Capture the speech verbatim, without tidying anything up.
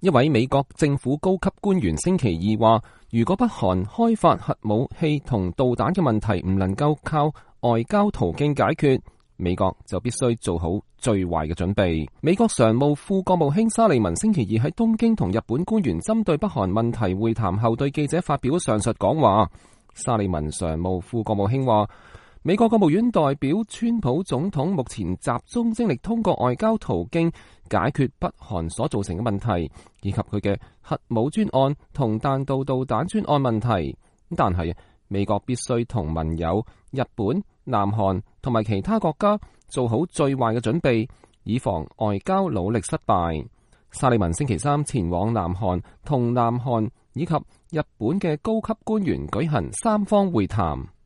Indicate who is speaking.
Speaker 1: 一位美國政府高級官員星期二話，如果北韓開發核武器同導彈嘅問題唔能夠靠外交途徑解決，美國就必須做好最壞嘅準備。美國常務副國務卿沙利文星期二喺東京同日本官員針對北韓問題會談後，對記者發表上述講話。沙利文常務副國務卿話，美國國務院代表川普總統目前集中精力通過外交途徑解決北韓所造成嘅問題，以及佢嘅核武專案同彈道導彈專案問題。但係美國必須同盟友日本、南韓同埋其他國家做好最壞嘅準備，以防外交努力失敗。沙利文星期三前往南韓，同南韓以及日本嘅高級官員舉行三方會談。